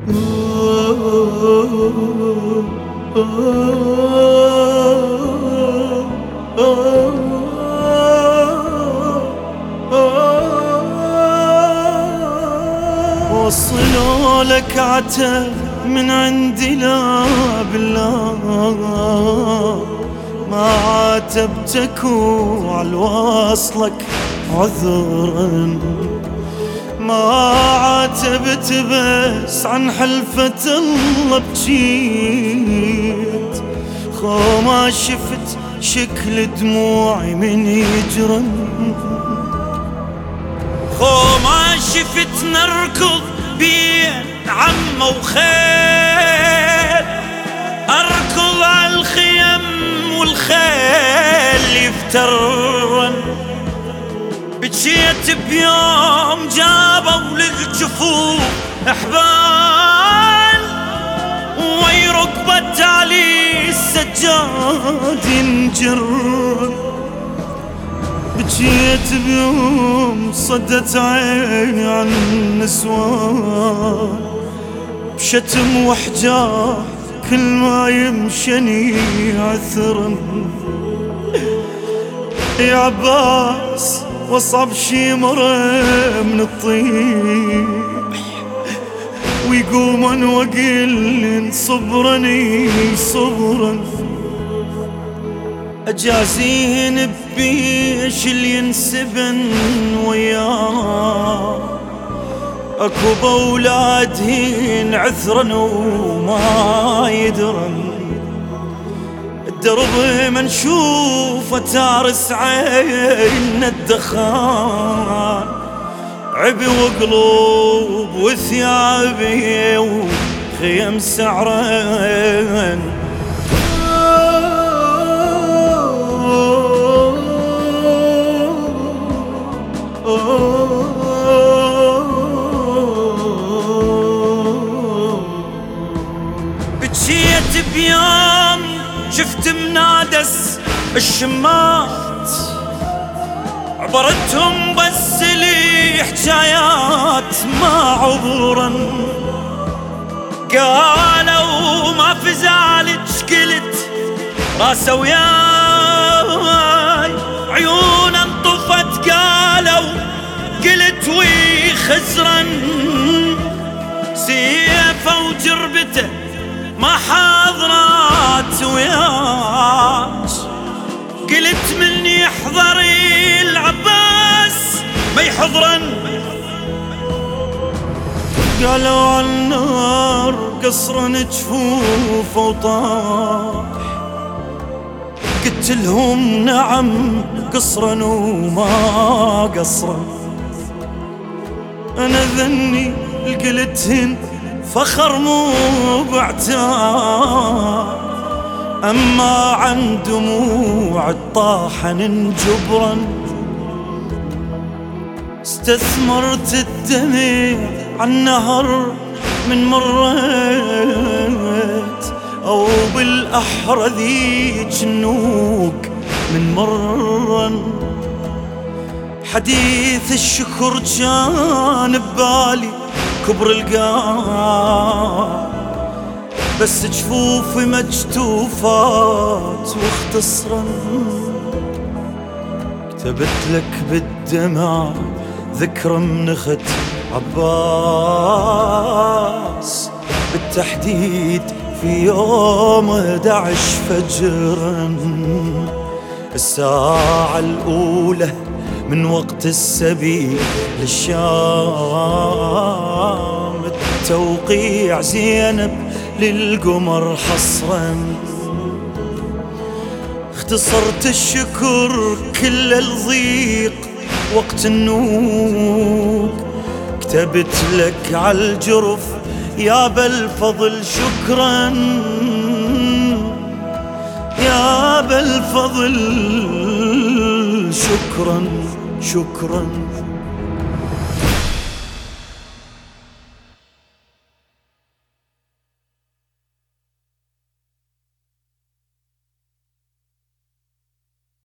وصلوا لك عتب من عندي لا بالله، ما عاتبتك وعلى وصلك عذرا، ما عاتبت بس عن حلفة الله بجيت، خو ما شفت شكل دموعي من يجرن، خو ما شفت نركض بين عمه وخيل، اركض على الخيم والخيل يفترن، بجيت بيوم جابوا للجفوف احبال، ويركبت علي السجاد ينجر، بجيت بيوم صدت عيني عن النسوان، بشتم وحجاه كل ما يمشني عثرا، يا عباس واصعب شي مرة من الطيح، ويقومن وقلن صبرني صبرا، أجازيهن ببيش اللي ينسبن وياه، اكو بولادهن عثرا وما يدرن، الدرب منشوفة تارس عين الدخان، عبي وقلوب وثيابي وخيم سعران، بجيت بيوم شفت منادس الشمات، عبرتهم بس لي حجايات ما عبرا، قالوا ما في زعلك قلت راسه وياي، عيون انطفت قالوا قلت وي خزرا، سيفه وجربته ما حاضرات وياك، قلت مني احضري العباس ما يحضرن، قالوا عالنار قصرا جفوفه وطاح، قلت لهم نعم قصرا وما قصرا، انا ذني قلتهن فخر مو بعتاب، اما عن دموع الطاحن جبرا، استثمرت الدمع عالنهر من مريت، او بالاحرى ذي جنوق من مرا، حديث الشكر كان ببالي كبر القاع، بس جفوفي مجتوفات واختصرا، كتبت لك بالدمع ذكرى من اخت عباس، بالتحديد في يوم 11 فجرا، الساعة الأولى من وقت السبيل للشام، التوقيع زينب للقمر حصرا، اختصرت الشكر كل الضيق وقت النوق، كتبت لك عالجرف يا بالفضل شكرا، يا بالفضل شكرا شكرا.